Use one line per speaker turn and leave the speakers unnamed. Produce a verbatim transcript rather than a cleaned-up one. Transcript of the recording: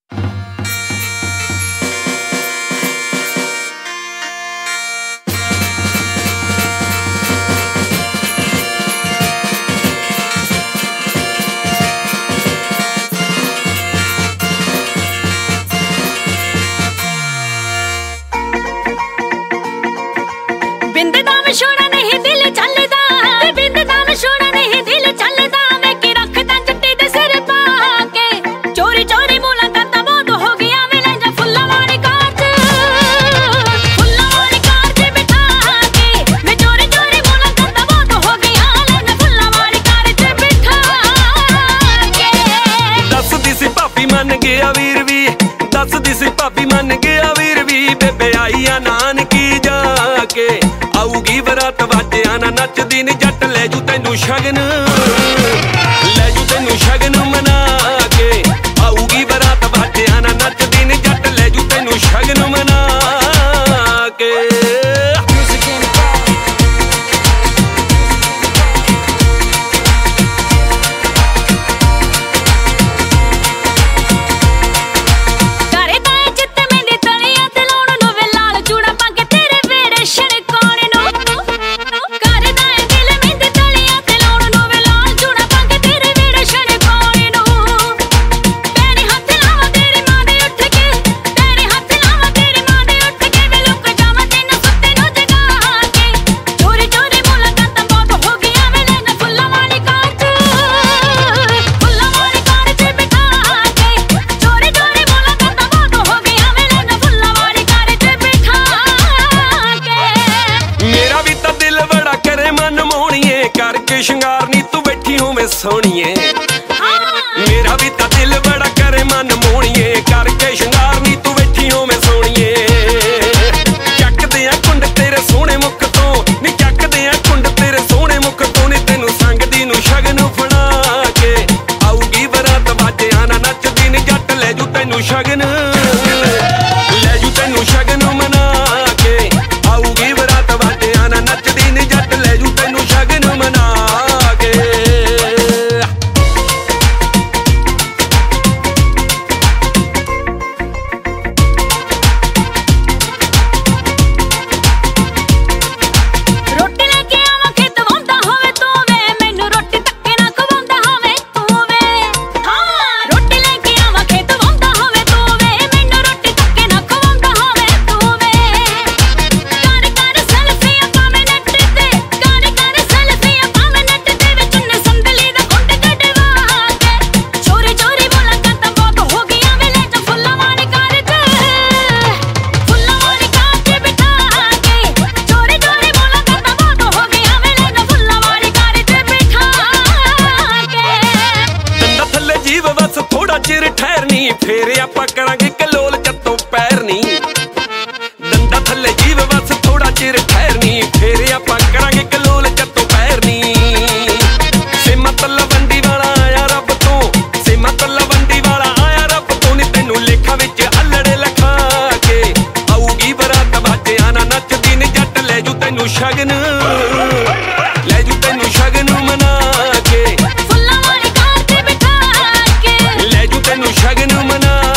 बिंद दा मशोड़ा नहीं दिल चलदा, बिंद दा मशोड़ा नहीं दिल चलदा। मैं की रखदा चिट्टी दे सिर पाके, चोरी चोरी मुलाकातां बहुत हो गया मिले जा फुल्लां वाली कार च, फुल्लां वाली कार च बिठा के। मैं चोरी चोरी मुलाकातां बहुत हो गया ले जा फुल्लां वाली कार च बिठा के।
दसदी सी भाभी मन गया वीर वी, दसदी सी भाभी मन गया वीर वी। बेबे आई आ नानकी जाके, आऊगी बरात वाजिया ना नचदी नी जट ले जू तैनू शगन, ले जू तैनू शगन मना के। आऊगी बरात वाजिया ना नचदी नी जट ले जू तैनू शगन मना के। ਸ਼ਿੰਗਾਰ ਨੀ ਤੂੰ ਬੈਠੀ ਹੋਵੇਂ ਸੋਹਣੀਏ, ਮੇਰਾ ਵੀ ਤਾਂ ਦਿਲ ਬੜਾ ਕਰੇ ਮਨ ਮੋਹਣੀਏ। ਕਰਕੇ ਸ਼ਿੰਗਾਰ ਨੀ ਤੂੰ ਬੈਠੀ ਹੋਵੇਂ ਸੋਹਣੀਏ। ਚੱਕਦੇ ਆ ਕੁੰਡ ਤੇਰੇ ਸੋਹਣੇ ਮੁਖ ਤੋਂ, ਨੀ ਚੱਕਦੇ ਆ ਕੁੰਡ ਤੇਰੇ ਸੋਹਣੇ ਮੁਖ ਤੋਂ। ਨੀ ਤੈਨੂੰ ਸੰਗਦੀ ਨੂੰ ਸ਼ਗਨ ਫੜਾ ਕੇ, ਆਊਗੀ ਬਰਾਤ ਵਾਜਿਆ ਨਾ ਨੱਚਦੀ ਨੀ ਜੱਟ ਲੈ ਜੂ ਤੈਨੂੰ ਸ਼ਗਨ, ਲੈ ਜੂ ਤੈਨੂੰ ਸ਼ਗਨ ਮਨਾ ਕੇ। ਆਊਗੀ ਬਰਾਤ ਵਾਜਿਆ ਨਾ ਨੱਚਦੀ ਨੀ ਜੱਟ ਲੈ ਜੂ ਤੈਨੂੰ ਸ਼ਗਨ ਮਨਾ ਕੇ।
ਰੋਟੀ ਲੈ ਕੇ ਆਵਾਂ ਖੇਤ ਵਾਉਂਦਾ ਹੋਵੇ ਤੂੰ ਵੇ, ਮੈਨੂੰ ਰੋਟੀ ਧੱਕੇ ਨਾ ਖਵਾਉਂਦਾ ਹੋਵੇ ਤੂੰ ਵੇ। ਹਾਂ ਰੋਟੀ ਲੈ ਕੇ ਆਵਾਂ ਖੇਤ ਵਾਉਂਦਾ ਹੋਵੇ ਤੂੰ ਵੇ, ਮੈਨੂੰ ਰੋਟੀ ਧੱਕੇ ਨਾ ਖਵਾਉਂਦਾ ਹੋਵੇ ਤੂੰ ਵੇ। ਕਰ ਕਰ ਸੈਲਫੀਆਂ ਪਾਵੇਂ ਨੈੱਟ ਤੇ, ਕਰ ਕਰ ਸੈਲਫੀਆਂ ਪਾਵੇਂ ਨੈੱਟ ਤੇ। ਵਿੱਚ ਨੇ ਸੰਦਲੀ ਦਾ ਕੁੰਡ ਕਢਵਾ ਕੇ, ਚੋਰੀ ਚੋਰੀ ਮੁਲਾਕਾਤਾਂ ਬਹੁਤ ਹੋ ਗਈਆਂ ਵੇਲੇ ਜਾ ਫੁੱਲਾਂ ਵਾਲੀ ਕਾਰ ਚ, ਫੁੱਲਾਂ ਵਾਲੀ ਕਾਰ ਚ ਬਿਠਾ ਕੇ। ਚੋਰੀ ਚੋਰੀ ਮੁਲਾਕਾਤਾਂ ਬਹੁਤ ਹੋ ਗਈਆਂ ਵੇਲੇ ਜਾ ਫੁੱਲਾਂ ਵਾਲੀ ਕਾਰ ਚ ਬਿਠਾ ਕੇ।
ਡੰਡਾ ਥੱਲੇ ਜੀਵ ਬਸ ਥੋੜਾ ਚਿਰ ਠਹਿਰਨੀ, ਫੇਰ ਆਪਾਂ ਕਰਾਂਗੇ ਕਲੋਲ ਚੱਤੋਂ ਪੈਰਨੀ। ਡੰਡਾ ਥੱਲੇ ਜੀਵ ਬਸ ਥੋੜਾ ਚਿਰ ਠਹਿਰਨੀ, ਫੇਰ ਆਪਾਂ ਕਰਾਂਗੇ ਕਲੋਲ ਚੱਤੋਂ ਪੈਰਨੀ। ਸਿਮਾ ਤਲਵੰਡੀ ਵਾਲਾ ਆਇਆ ਰੱਬ ਤੋਂ, ਸਿਮਾ ਤਲਵੰਡੀ ਵਾਲਾ ਆਇਆ ਰੱਬ ਤੋਂ। ਨੀ ਤੈਨੂੰ ਲੇਖਾਂ ਵਿੱਚ ਅਲੜੇ ਲਿਖਾ ਕੇ, ਆਊਗੀ ਬਰਾਤ ਵਾਜਿਆ ਨਾ ਨੱਚਦੀ ਨੀ ਜੱਟ ਲੈ ਜੂ ਤੈਨੂੰ ਸ਼ਗਨ, ਲੈ ਜੂ ਤੈਨੂੰ ਸ਼ਗਨ ਮਨਾ ਕੇ।
ਫੁੱਲਾਂ ਵਾਲੀ ਕਾਰ ਤੇ ਬਿਠਾ ਕੇ,
ਲੈ ਜੂ ਤੈਨੂੰ ਸ਼ਗਨ ਮਨਾ